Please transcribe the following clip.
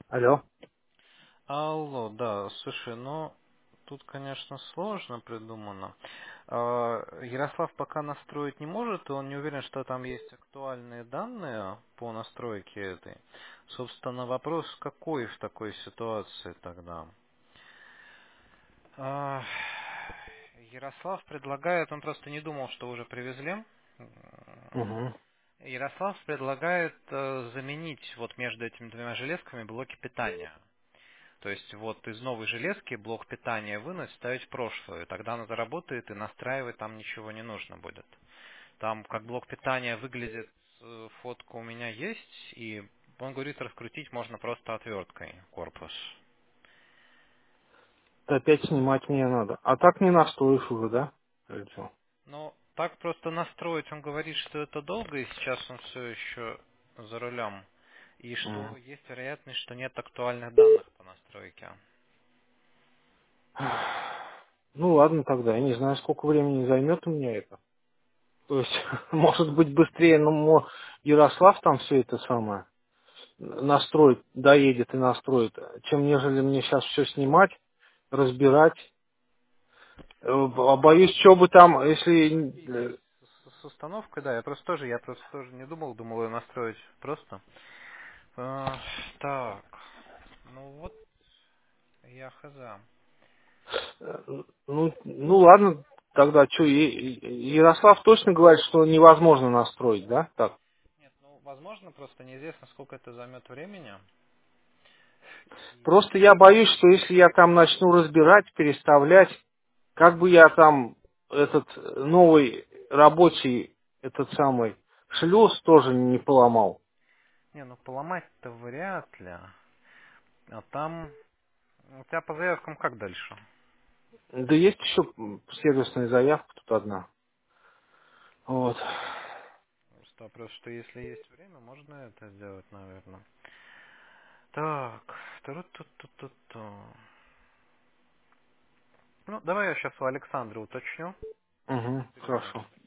Алло. Алло, да, слушай, ну, тут, конечно, сложно придумано. Ярослав пока настроить не может, и он не уверен, что там есть актуальные данные по настройке этой. Собственно, вопрос какой в такой ситуации тогда? А, Ярослав предлагает, он просто не думал, что уже привезли. Угу. Ярослав предлагает заменить вот между этими двумя железками блоки питания. То есть вот из новой железки блок питания вынуть, ставить в прошлую. Тогда она заработает и настраивать там ничего не нужно будет. Там как блок питания выглядит, фотка у меня есть, и он говорит, раскрутить можно просто отверткой корпус. Опять снимать мне надо. А так не настроишь уже, да? Или чё? Но так просто настроить, он говорит, что это долго, и сейчас он все еще за рулем. И что Мгм. есть вероятность, что нет актуальных данных по настройке. Ну ладно тогда, я не знаю, сколько времени займет у меня это. То есть, может быть, быстрее, но Ярослав там все это самое настроит, доедет и настроит, чем нежели мне сейчас все снимать, разбирать. Боюсь, что бы там, если... С установкой, да, я просто тоже не думал, думал ее настроить просто. Так, ну вот я хз. ну ладно, тогда что, Ярослав точно говорит, что невозможно настроить, да? Так. Нет, ну возможно, просто неизвестно, сколько это займет времени. Просто я боюсь, что если я там начну разбирать, переставлять, как бы я там этот новый рабочий, этот самый шлюз тоже не поломал. Не, ну поломать-то вряд ли. А там у тебя по заявкам как дальше? Да есть еще сервисная заявка тут одна. Вот. Просто вопрос, что если есть время, можно это сделать, наверное. Так, ту-ру-ту-ту-ту-ту. Ну, давай я сейчас у Александра уточню Угу, и перезвоню хорошо. тебе.